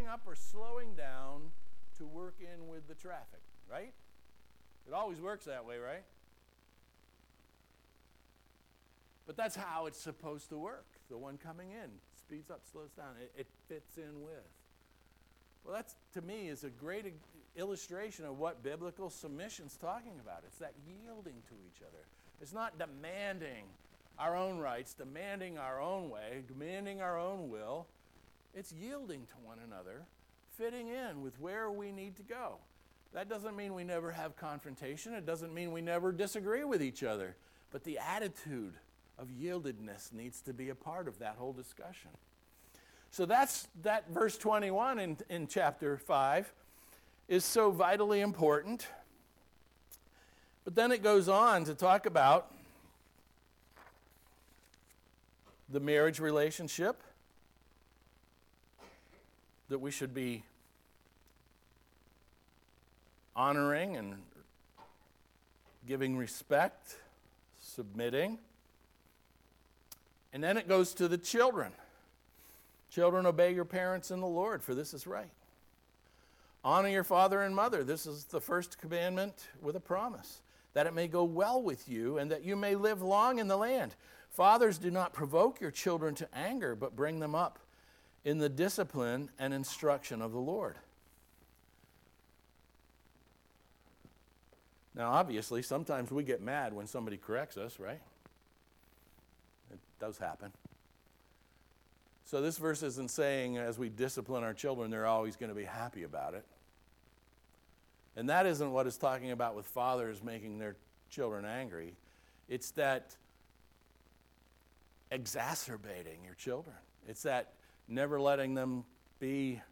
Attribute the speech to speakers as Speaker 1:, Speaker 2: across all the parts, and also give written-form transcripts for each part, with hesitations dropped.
Speaker 1: up or slowing down to work in with the traffic, right? It always works that way, right? But that's how it's supposed to work. The one coming in speeds up, slows down. It fits in with. Well, that's, to me, is a great illustration of what biblical submission's talking about. It's that yielding to each other. It's not demanding our own rights, demanding our own way, demanding our own will. It's yielding to one another, fitting in with where we need to go. That doesn't mean we never have confrontation. It doesn't mean we never disagree with each other. But the attitude of yieldedness needs to be a part of that whole discussion. So that verse 21 in chapter 5 is so vitally important. But then it goes on to talk about the marriage relationship, that we should be honoring and giving respect, submitting. And then it goes to the children. Children, obey your parents in the Lord, for this is right. Honor your father and mother. This is the first commandment with a promise, that it may go well with you and that you may live long in the land. Fathers, do not provoke your children to anger, but bring them up in the discipline and instruction of the Lord. Now, obviously, sometimes we get mad when somebody corrects us, right? It does happen. So this verse isn't saying as we discipline our children, they're always going to be happy about it. And that isn't what it's talking about with fathers making their children angry. It's that exacerbating your children. It's that never letting them be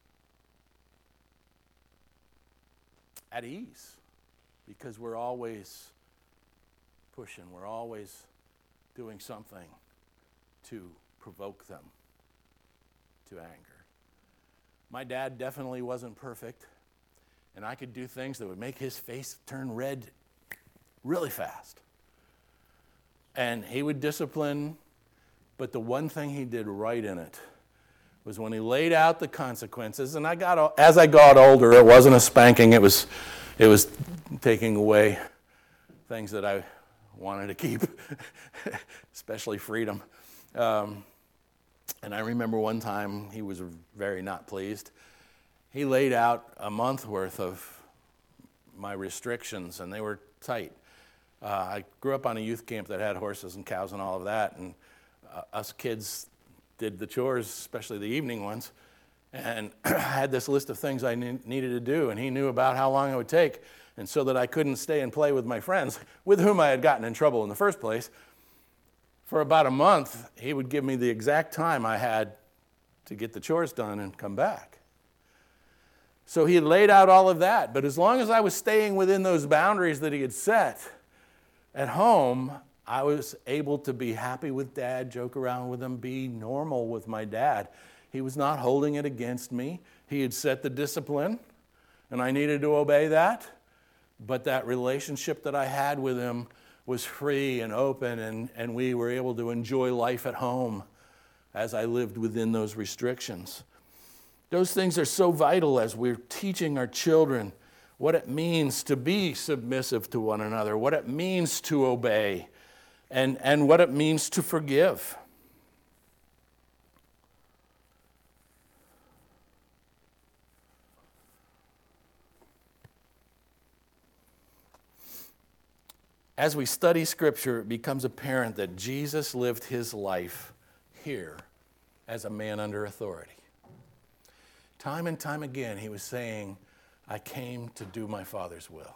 Speaker 1: at ease, because we're always pushing, we're always doing something to provoke them to anger. My dad definitely wasn't perfect, and I could do things that would make his face turn red really fast. And he would discipline, but the one thing he did right in it was when he laid out the consequences. And as I got older, it wasn't a spanking, it was taking away things that I wanted to keep, especially freedom. And I remember one time he was very not pleased. He laid out a month worth of my restrictions, and they were tight. I grew up on a youth camp that had horses and cows and all of that, and us kids did the chores, especially the evening ones, and I had this list of things I needed to do, and he knew about how long it would take, and so that I couldn't stay and play with my friends, with whom I had gotten in trouble in the first place. For about a month, he would give me the exact time I had to get the chores done and come back. So he had laid out all of that, but as long as I was staying within those boundaries that he had set at home, I was able to be happy with Dad, joke around with him, be normal with my dad. He was not holding it against me. He had set the discipline, and I needed to obey that. But that relationship that I had with him was free and open, and we were able to enjoy life at home as I lived within those restrictions. Those things are so vital as we're teaching our children what it means to be submissive to one another, what it means to obey, and what it means to forgive. As we study Scripture, it becomes apparent that Jesus lived his life here as a man under authority. Time and time again, he was saying, I came to do my Father's will.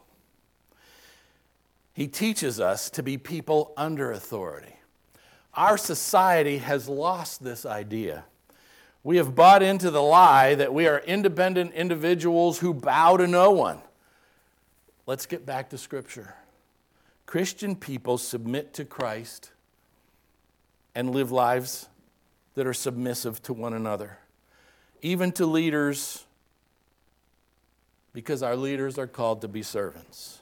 Speaker 1: He teaches us to be people under authority. Our society has lost this idea. We have bought into the lie that we are independent individuals who bow to no one. Let's get back to Scripture. Christian people submit to Christ and live lives that are submissive to one another, even to leaders, because our leaders are called to be servants.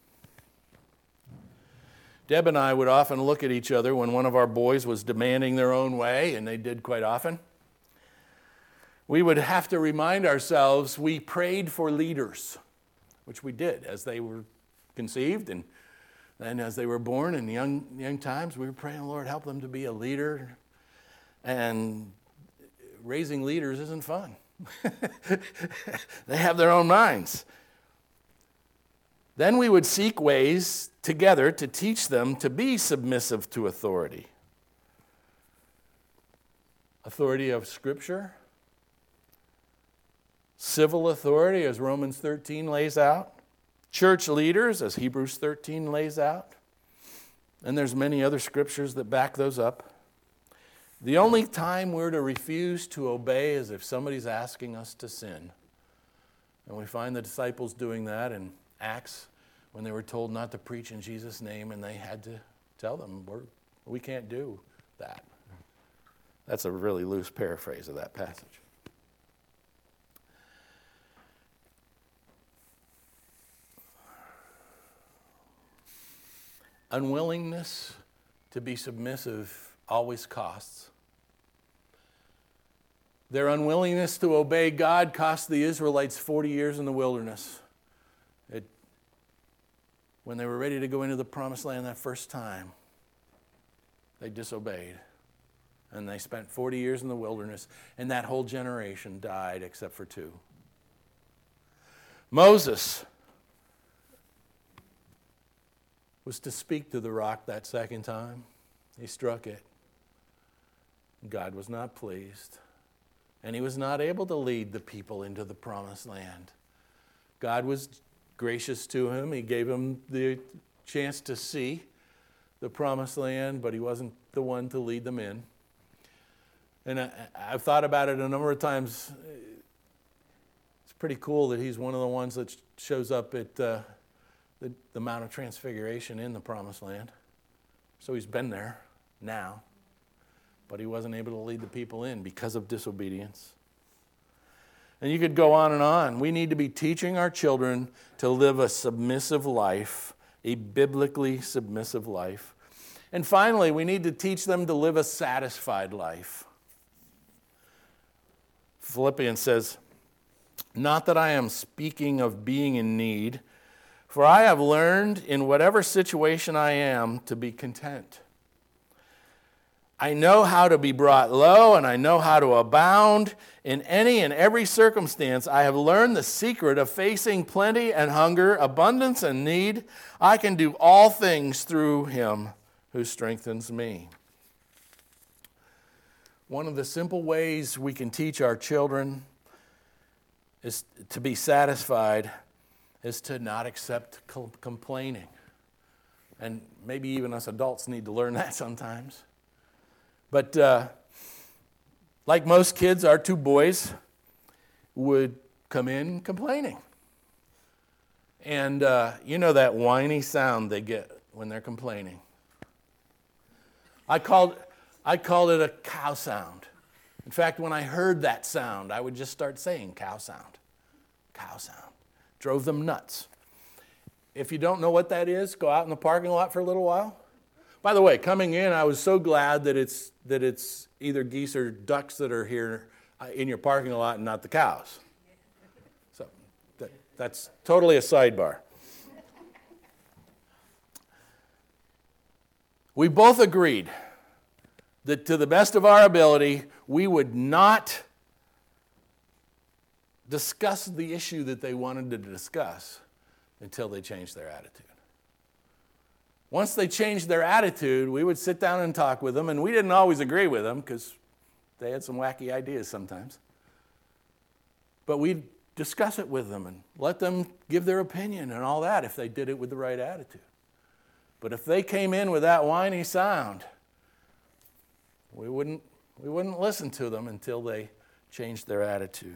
Speaker 1: Deb and I would often look at each other when one of our boys was demanding their own way, and they did quite often. we would have to remind ourselves we prayed for leaders, which we did as they were conceived, and then as they were born in young times, we were praying, Lord, help them to be a leader. And raising leaders isn't fun. They have their own minds. Then we would seek ways together to teach them to be submissive to authority. Authority of Scripture, civil authority, as Romans 13 lays out, church leaders, as Hebrews 13 lays out, and there's many other scriptures that back those up. The only time we're to refuse to obey is if somebody's asking us to sin. And we find the disciples doing that in Acts when they were told not to preach in Jesus' name, and they had to tell them, we can't do that. That's a really loose paraphrase of that passage. Unwillingness to be submissive always costs. Their unwillingness to obey God cost the Israelites 40 years in the wilderness. When they were ready to go into the promised land that first time, they disobeyed. And they spent 40 years in the wilderness, and that whole generation died except for 2. Moses was to speak to the rock that second time. He struck it. God was not pleased. And he was not able to lead the people into the promised land. God was gracious to him. He gave him the chance to see the promised land, but he wasn't the one to lead them in. And I've thought about it a number of times. It's pretty cool that he's one of the ones that shows up at the Mount of Transfiguration in the promised land. So he's been there now, but he wasn't able to lead the people in because of disobedience. And you could go on and on. We need to be teaching our children to live a submissive life, a biblically submissive life. And finally, we need to teach them to live a satisfied life. Philippians says, "Not that I am speaking of being in need, for I have learned in whatever situation I am to be content. I know how to be brought low, and I know how to abound. In any and every circumstance, I have learned the secret of facing plenty and hunger, abundance and need. I can do all things through him who strengthens me." One of the simple ways we can teach our children is to be satisfied is to not accept complaining. And maybe even us adults need to learn that sometimes. But like most kids, our 2 boys would come in complaining. And you know that whiny sound they get when they're complaining. I called it a cow sound. In fact, when I heard that sound, I would just start saying cow sound. Cow sound. Drove them nuts. If you don't know what that is, go out in the parking lot for a little while. By the way, coming in, I was so glad that it's either geese or ducks that are here in your parking lot and not the cows. So that's totally a sidebar. We both agreed that to the best of our ability, we would not discuss the issue that they wanted to discuss until they changed their attitude. Once they changed their attitude, we would sit down and talk with them, and we didn't always agree with them because they had some wacky ideas sometimes. But we'd discuss it with them and let them give their opinion and all that if they did it with the right attitude. But if they came in with that whiny sound, we wouldn't listen to them until they changed their attitude.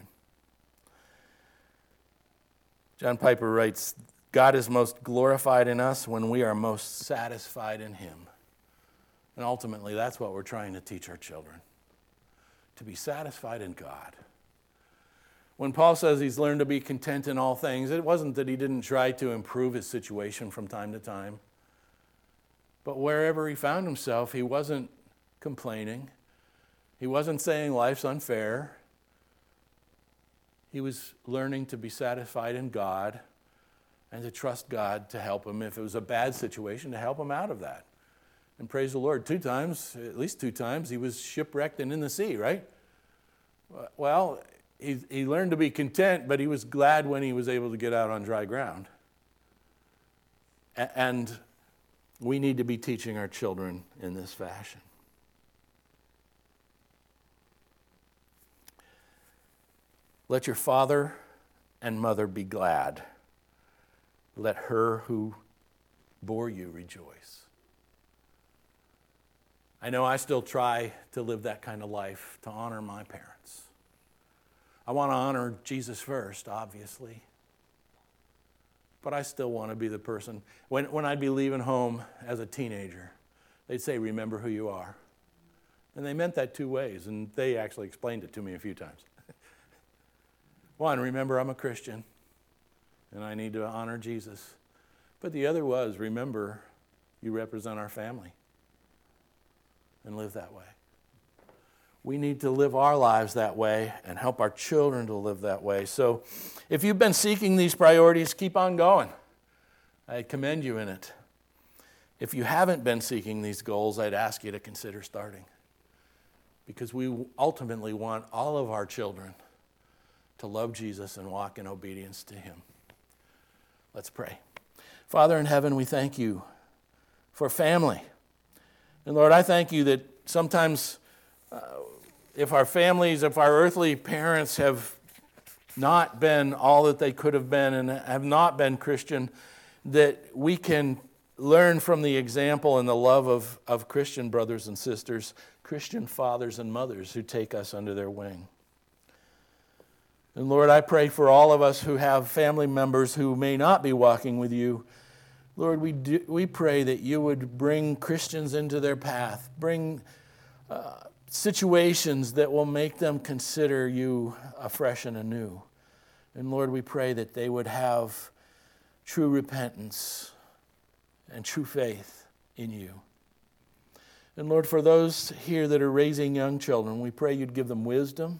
Speaker 1: John Piper writes, "God is most glorified in us when we are most satisfied in him." And ultimately, that's what we're trying to teach our children, to be satisfied in God. When Paul says he's learned to be content in all things, it wasn't that he didn't try to improve his situation from time to time. But wherever he found himself, he wasn't complaining. He wasn't saying life's unfair. He was learning to be satisfied in God and to trust God to help him if it was a bad situation, to help him out of that. And praise the Lord, at least two times, he was shipwrecked and in the sea, right? Well, he learned to be content, but he was glad when he was able to get out on dry ground. And we need to be teaching our children in this fashion. Let your father and mother be glad. Let her who bore you rejoice. I know I still try to live that kind of life, to honor my parents. I want to honor Jesus first, obviously. But I still want to be the person. When I'd be leaving home as a teenager, they'd say, remember who you are. And they meant that two ways, and they actually explained it to me a few times. One, remember I'm a Christian, and I need to honor Jesus. But the other was, remember, you represent our family, and live that way. We need to live our lives that way and help our children to live that way. So if you've been seeking these priorities, keep on going. I commend you in it. If you haven't been seeking these goals, I'd ask you to consider starting. Because we ultimately want all of our children to love Jesus and walk in obedience to him. Let's pray. Father in heaven, we thank you for family. And Lord, I thank you that sometimes if our earthly parents have not been all that they could have been and have not been Christian, that we can learn from the example and the love of Christian brothers and sisters, Christian fathers and mothers who take us under their wing. And Lord, I pray for all of us who have family members who may not be walking with you. Lord, we pray that you would bring Christians into their path, bring situations that will make them consider you afresh and anew. And Lord, we pray that they would have true repentance and true faith in you. And Lord, for those here that are raising young children, we pray you'd give them wisdom.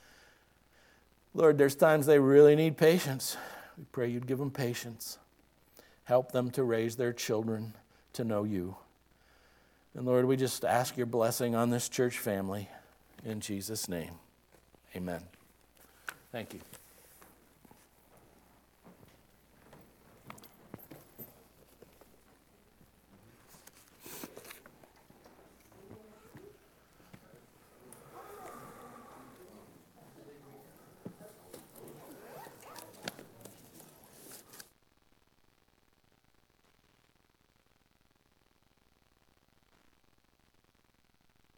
Speaker 1: Lord, there's times they really need patience. We pray you'd give them patience. Help them to raise their children to know you. And Lord, we just ask your blessing on this church family. In Jesus' name, amen. Thank you.